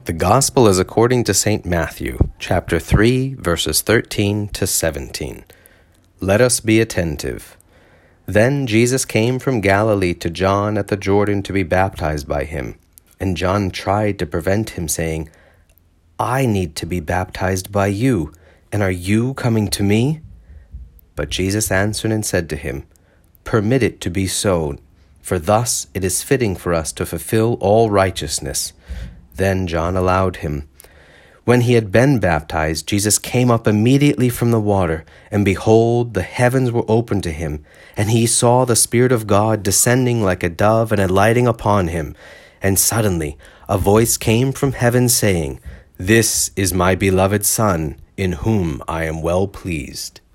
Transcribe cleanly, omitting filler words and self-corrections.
The Gospel is according to St. Matthew, chapter 3, verses 13 to 17. Let us be attentive. Then Jesus came from Galilee to John at the Jordan to be baptized by him. And John tried to prevent him, saying, I need to be baptized by you, and are you coming to me? But Jesus answered and said to him, Permit it to be so, for thus it is fitting for us to fulfill all righteousness. Then John allowed him. When he had been baptized, Jesus came up immediately from the water, and behold, the heavens were opened to him, and he saw the Spirit of God descending like a dove and alighting upon him. And suddenly a voice came from heaven saying, This is my beloved Son, in whom I am well pleased.